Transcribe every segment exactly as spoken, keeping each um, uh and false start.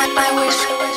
I wish.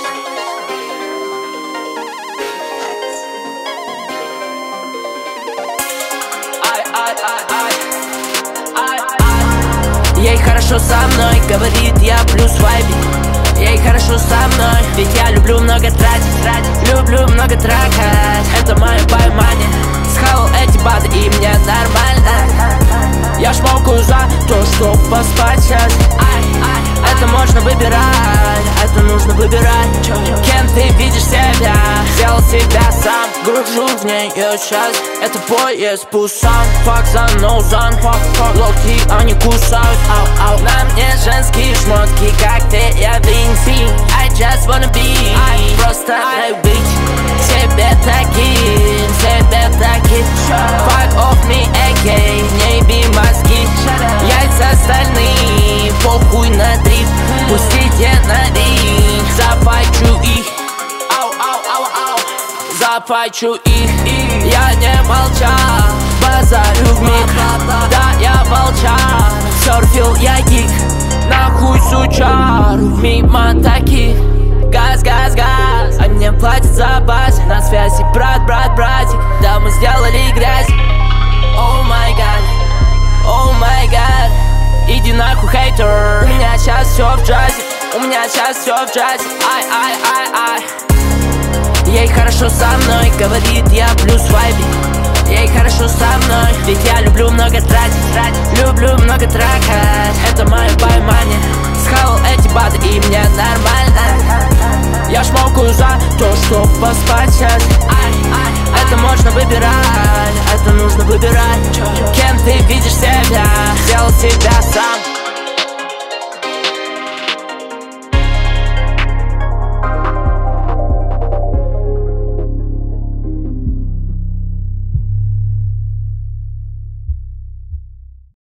Ей хорошо со мной, говорит, я плюс вайби. Ей хорошо со мной, ведь я люблю много тратить, тратить. Люблю много тракать, это мое поймание. Схавал эти бады и мне нормально. Я шмокаю за то, чтоб поспать сейчас. Это можно выбирать, это нужно выбирать. Кем ты видишь себя, сделал себя сам. Гружу в нее сейчас, это поезд Пусан. Фак за ноузан, локи они кусают. Ау, ау. На мне женские шмотки, как ты, я Винси. I just wanna be, просто дай быть себе таким, себе таким. Fuck off me, aka, не еби мозги. Яйца стальные, похуй на дрифт. Пустите на ринг, запачу их. Ау, ау, ау, ау. Запачу их, я не молчал, базарю вмиг. Да, я молчал, серфил я гик. Нахуй сучару, мимо таких. Газ, газ, газ, а мне платят за бас. На связи брат, брат, братик. Да, мы сделали грязь. О май гад, о май гад. Иди нахуй, хейтер. У меня сейчас все в джазе, у меня сейчас все в джазе. Ай, ай, ай, ай. Ей хорошо со мной, говорит, я плюс вайби. Ей хорошо со мной, ведь я люблю много тратить, тратить. Люблю много тракать, это мое поймание. Схавал эти бады и мне нормально. Я шмокаю за то, чтоб поспать сейчас. Это можно выбирать, это нужно выбирать.